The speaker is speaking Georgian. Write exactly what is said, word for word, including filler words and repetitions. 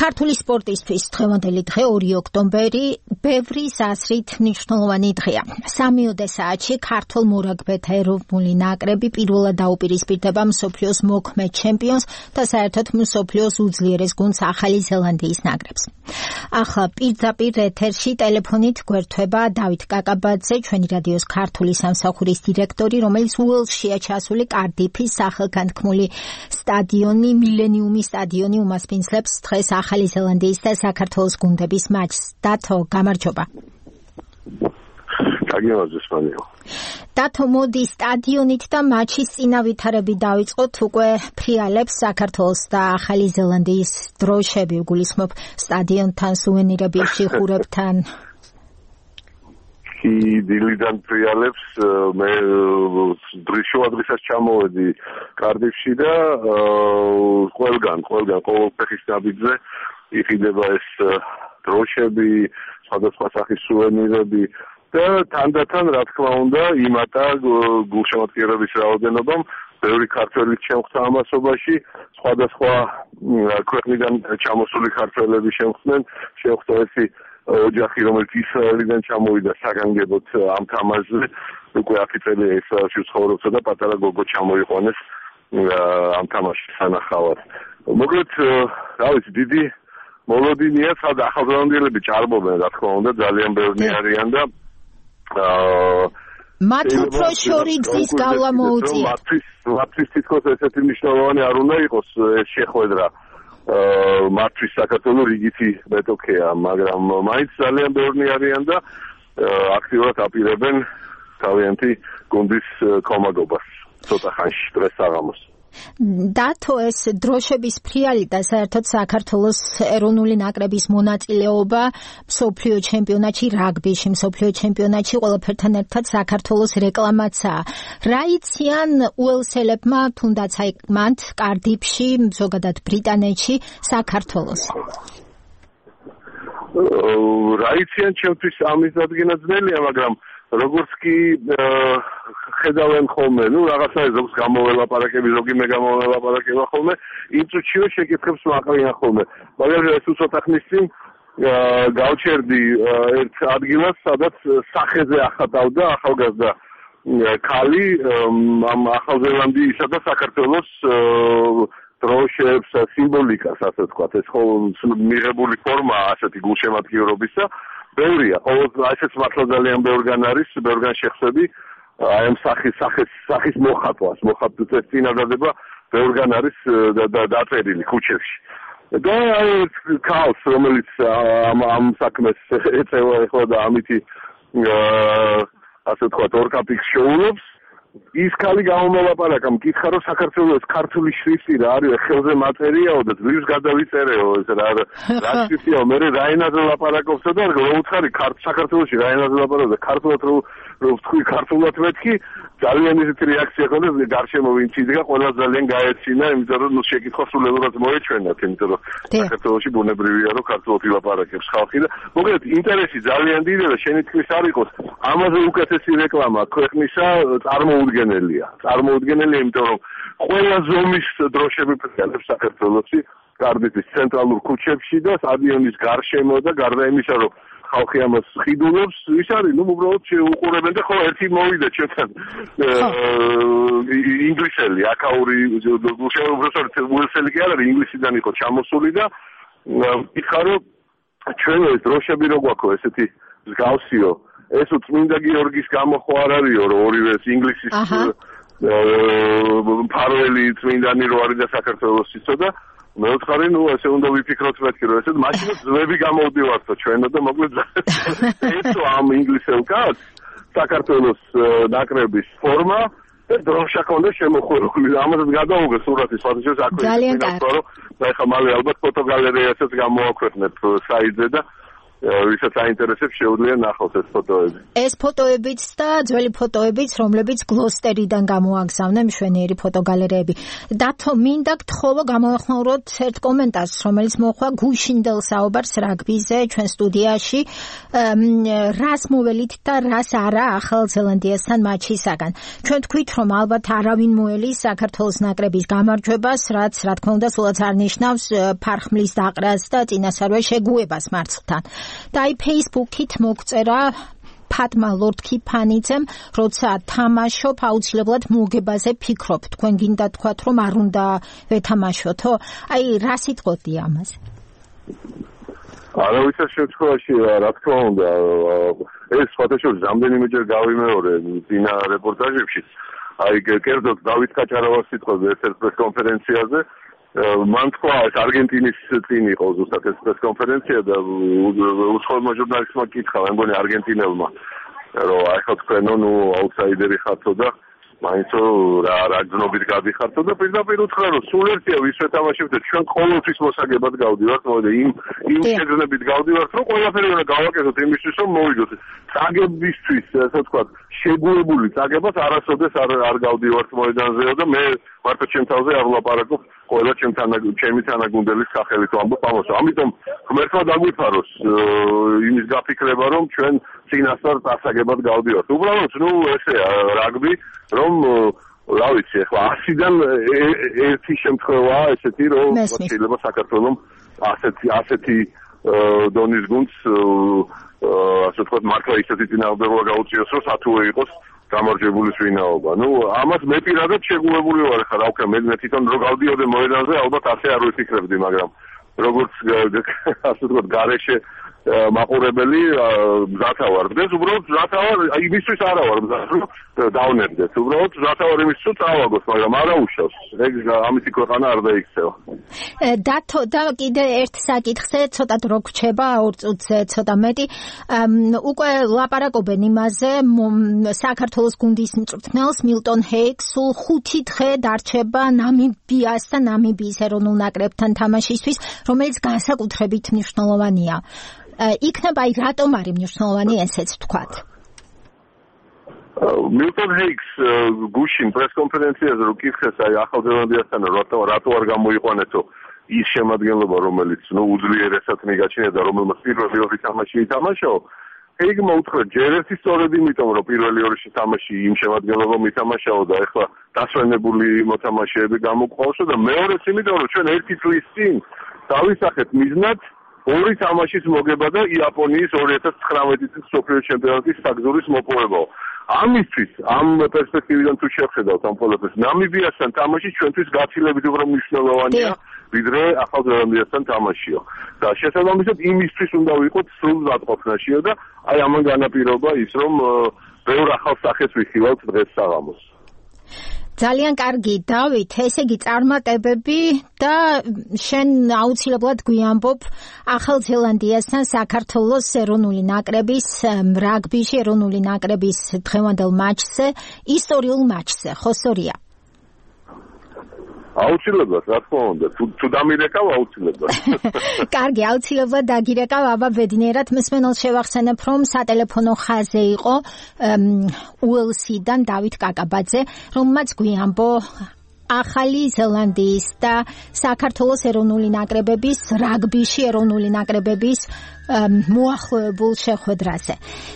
ქართული სპორტისთვის დღევანდელი დღე ორი ოქტომბერი ბევრი საზრით მნიშვნელოვანი დღეა. სამიოდე საათში ქართულ მორაგბეთა ეროვნული ნაკრები პირველად დაუპირისპირდება მსოფლიოს მოქმედ ჩემპიონს და საერთოდ მსოფლიოს უძლიერეს გუნდს ახალი ზელანდიის ნაკრებს. ახლა პირდაპირ ეთერში ტელეფონით გვერდება დავით კაკაბაძე, ჩვენი რადიოს ქართული სამსახურის დირექტორი, რომელიც უელსშია ჩასული კარდიფის სახელგანთქმული სტადიონი, მილენიუმი სტადიონი უმასპინძლებს დღეს ახალი ზელანდიის და საქართველოს გუნდების матჩს. დათო, გამარჯობა. გაგიმარჯოს. დათო, მოდი სტადიონით და матჩის წინა ვითარები დავიწყოთ. უკვე ფრიალებს საქართველოს და ახალი ზელანდიის დროშები გულისხმობ სტადიონთან, სუვენირები შეხურებთან. კი, დილიდან ფრიალებს მე დროშოადრისას ჩამოვედი კარდიფში და ყველგან, ყველგან ყოველ ფეხის ნაბიჯზე იყიდება ეს დროშები, სხვადასხვა სახის სუვენირები და თანდათან, რა თქმა უნდა, იმატა გულშემატკივრების რაოდენობამ, ბევრი ქართველი შემხვდა ამასობაში, სხვადასხვა ქვეყნიდან ჩამოსული ქართველები შემხვდნენ, შემხვდა ერთი ოჯახი, რომელიც ისრაელიდან ჩამოვიდა საგანგებოდ ამ თამაშზე, უკვე ათი წელი ისრაელში ცხოვრობდა და პატარა გოგო ჩამოიყვანეს ამ თამაშის სანახავად. მოკლედ, რა ვიცი, დიდი მოლოდინია, სადაც ახალზელანდიელები ჭარბობენ, რა თქმა უნდა, ძალიან ბევრი არიან და მათ უფრო შორი გზის გავლა მოუწიათ. მათთვის თითქოს ესეთი მნიშვნელოვანი არ უნდა იყოს ეს შეხვედრა. მათთვის საქართველოს რიგითი მეტოქეა, მაგრამ მაინც ძალიან ბევრი არიან და აქტიურად აპირებენ თავიანთი გუნდის კომაგობას ცოტა ხანში დღეს საღამოს. დათო, ეს დროშების ფრიალი და საერთოდ საქართველოს ეროვნული ნაკრების მონაწილეობა მსოფლიო ჩემპიონატში, რაგბიში, მსოფლიო ჩემპიონატში ყველაფერთან ერთად საქართველოს რეკლამაცაა. რა იციან უელსელებმა, თუნდაც აი მანდ კარდიფში, ზოგადად ბრიტანეთში, საქართველოს? რა იციან, ჩემთვის ამის დადგენა ძნელია, მაგრამ როგორც კი ხედავენ ხოლმე, ну რაღაცა ზოგს გამოველაპარაკები, ზოგი მე გამოველაპარაკება ხოლმე, იმ წუთშივე შეკითხვებს მაყრიან ხოლმე. მაგრამ ეს უცოტა ხნის წინ გავჩერდი ერთ ადგილას, სადაც სახეზე ახატავდა ახალგაზრდა ქალი ამ ახალზელანდიისა და საქართველოს დროშებს, სიმბოლიკას, ასე ვთქვათ, ეს ხო მიღებული ფორმაა ასეთი გულშემატკივრობისა. ბევრია, ყოველ ასეც მართლა ძალიან ბევრგან არის, ბევრგან შეხსები აი ამ სახის სახის სახის მოხატვას, მოხატვის წინადადება ბევრგან არის დაწერილი ქუჩებში. და აი ქალს, რომელიც ამ ამ საქმეს ეწევა ახლა და ამითი ასე ვთქვათ, ორკაპიკს შეულობს, ის ქალი გამომელაპარაკა, მკითხა რომ საქართველოს ქართული შრიფტი რა არის, ხელზე მაწერიაო და ძვირს გადავიწერეო, ეს რა რა შრიფტია, მე რა ენაზე ლაპარაკობსა და რა უცხარი საქართველოში რა ენაზე ლაპარაკობ და ქართულად რო ვთქვი, ქართულად მეთქი, ძალიან ისეთი რეაქცია ხონდა, გარშემო ვინც იდგა, ყველა ძალიან გაეცინა, იმიტომ რომ ნუ შეკითხვა სულელურად მოეჩვენათ, იმიტომ რომ საქართველოში ბუნებრივია რომ ქართულად ილაპარაკებს ხალხი და მოკლედ ინტერესი ძალიან დიდია და შენი თქმის არ იყოს, ამაზე უკეთესი რეკლამა ქვეყნისა წარმოუდგენელია. წარმოუდგენელია, იმიტომ რომ ყველა ზომის დროშები ფრიალებს საქართველოში, კარდიფის ცენტრალურ ქუჩებში და სტადიონის გარშემო და გარდა იმისა, რომ ხალხი ამას ხიდულობს, ის არის, ну, უბრალოდ უყურებენ და ხო ერთი მოვიდა ჩვენთან ინგლისელი, აკაური, უბრალოდ უელსელი კი არ არის, ინგლისიდან იყო ჩამოსული და იხა რომ ჩვენ ეს დროშები რო გვაქვს ესეთი მსგავსიო, ეს წმინდა გიორგის გამო ხო არ არისო, რომ ორივე ინგლისის მფარველი წმინდანი რო არის და საქართველოსიცო და მე ვთქვი, ну, ესე უნდა ვიფიქროთ მეთქი, რომ ესეთ მაშინ ძვები გამოვდივართო ჩვენო და მოკლედ ესო ამ ინგლისელ კაცს საქართველოს ნაკრების ფორმა და დროშა ქონდა შემოხურული. ამასაც გადაუღე სურათი სხვადასხვა აქვე. ძალიან კარგი. და ეხლა მალე ალბათ ფოტოგალერეასაც გამოაქვეყნებ საიტზე და ვისაც აინტერესებს შეუძლია ნახოს ეს ფოტოები. ეს ფოტოებიც და ძველი ფოტოებიც, რომლებიც გლოსტერიდან გამოაგზავნე მშვენიერი ფოტოგალერეები. დათო, მინდა გთხოვო გამოეხმაუროთ ერთ კომენტარს, რომელიც მოხდა გუშინდელ საუბარს რაგბიზე ჩვენ სტუდიაში, რას მოველით და რას არა ახალ ზელანდიასთან მატჩისაგან. ჩვენ თქვით, რომ ალბათ არავინ მოელის საქართველოს ნაკრების გამარჯვებას, რაც რა თქმა უნდა სულაც არ ნიშნავს ფარხმლის დაყრას და წინასწარ შეგუებას მარცხთან. და აი Facebook-ით მოგწერა ფატმა ლორდ-ქიფანიძემ, როცა თამაშობ, აუცილებლად მოგებაზე ფიქრობ. თქვენ გინდა თქვათ, რომ არ უნდა ვეთამაშოთო? აი, რა სიტყოდი ამაზე? არავითარ შემთხვევაში, რა თქმა უნდა, ეს ფოტოშოპს რამდენიმეჯერ გავიმეორე წინა რეპორტაჟებში. აი, კერძოდ დავით კაჭარავას სიტყვაზე ერთ-ერთ პრესკონფერენციაზე მან თქვა, ეს არგენტინის წინ იყო ზუსტად ეს პრესკონფერენცია და უცხოელმა ჟურნალისტმა კითხა, მე მგონი არგენტინელმა, რომ აი ხო თქვენო, ნუ აუტსაიდერი ხართო და მაინც რა რა გზნობით გადიხართო და პირდაპირ უთხრა, რომ სულ ერთია ვის ვეთამაშებთ და ჩვენ ყოველთვის მოსაგებად გავდივართ, მოდი იმ იმ შეგრძნებით გავდივართ, რომ ყველაფერი უნდა გავაკეთოთ იმისთვის, რომ მოვიდოთ. წაგებისთვის, ასე ვთქვათ, შეგუებული წაგებას არასოდეს არ არ გავდივართ მოედანზეო და მე მარტო ჩემ თავზე არ ვლაპარაკობ ყველა ჩემთან ჩემი თანაგუნდელის სახელით ვამბობ ამას. ამიტომ ღმერთმა დაგვიფაროს იმის გაფიქრება, რომ ჩვენ წინასწარ წასაგებად გავდივართ. უბრალოდ, ნუ ესეა რაგბი, რომ რა ვიცი, ახლა ასიდან ერთი შემთხვევაა ესეთი, რომ შეიძლება საქართველოს ასეთი ასეთი დონის გუნდს ასე ვთქვათ, მართლა ისეთი წინააღმდეგობა გაუწიოს, რომ სათუე იყოს გამარჯვებულის ვინაობა. ნუ ამას მე პირადად შეგუებული ვარ, ხა რა ვქნა, მე მე თვითონ რო გავდიოდე მოედანზე, ალბათ ასე არ ვიფიქრებდი, მაგრამ როგორც ასე ვთქვათ, გარეშე მაყურებელი მზათა ვარ. დღეს უბრალოდ მზათა ვარ, აი იმისთვის არა ვარ მზათა, რომ დავნებდეთ. უბრალოდ მზათა ვარ იმისთვის, რომ წავაგოთ, მაგრამ არა უშავს. ეგ ამისი ქვეყანა არ დაიქცევა. დათო, და კიდე ერთ საკითხზე ცოტა დრო გრჩება, ორ წუთზე ცოტა მეტი. უკვე ლაპარაკობენ იმაზე, საქართველოს გუნდის მწვრთნელს მილტონ ჰეიკს სულ ხუთი დღე დარჩება ნამიბიას და ნამიბიის ეროვნულ ნაკრებთან თამაშისთვის, რომელიც განსაკუთრებით მნიშვნელოვანია. იქნება აი რატომ არის მნიშვნელოვანი ესეც ვთქვათ? მილტონ ჰეიკს გუშინ პრესკონფერენციაზე რო კითხეს აი ახალ ზელანდიასთან რატო რატო არ გამოიყვანეთო ის შემადგენლობა, რომელიც ნუ უძლიერესად მიგაჩნია და რომელმაც პირველი ორი თამაში ითამაშაო, ჰეიგმა უთხრა ჯერ ერთი სწორედ იმიტომ, რომ პირველი ორი თამაში იმ შემადგენლობამ ითამაშაო და ეხლა დასვენებული მოთამაშეები გამოყვავსო და მეორეც იმიტომ, რომ ჩვენ ერთი წლის წინ დავისახეთ მიზნად ორი თამაშის მოგება და იაპონიის ორი ათას ცხრამეტი წლის მსოფლიო ჩემპიონატის საგზურის მოპოვებაო. ამისთვის, ამ პერსპექტივიდან თუ შევხედავთ ამ ყველაფერს, ნამიბიასთან თამაში ჩვენთვის გაცილებით უფრო მნიშვნელოვანია, ვიდრე ახალ ზელანდიასთან თამაშიო. და შესაბამისად იმისთვის უნდა ვიყოთ სრულ დატყოფნაშიო და აი ამან განაპირობა ის, რომ ბევრ ახალ სახეს ვიხილავთ დღეს საღამოს. ძალიან კარგი, დავით, ესე იგი წარმატებები და შენ აუცილებლად გვიამბობ ახალ ზელანდიასთან საქართველოს ეროვნული ნაკრების რაგბიში ეროვნული ნაკრების დღევანდელ მატჩზე, ისტორიულ მატჩზე, ხო სწორია? აუცილებლად, რა თქმა უნდა, თუ თუ დამირეკავ აუცილებლად. კარგი, აუცილებლად დაგირეკავ, აბა ბედნიერად მსმენელს შევახსენებ, რომ სატელეფონო ხაზზე იყო უელსიდან დავით კაკაბაძე, რომელმაც გვიამბო ახალი ზელანდიის და საქართველოს ეროვნული ნაკრებების რაგბიში ეროვნული ნაკრებების მოახლოებულ შეხვედრაზე.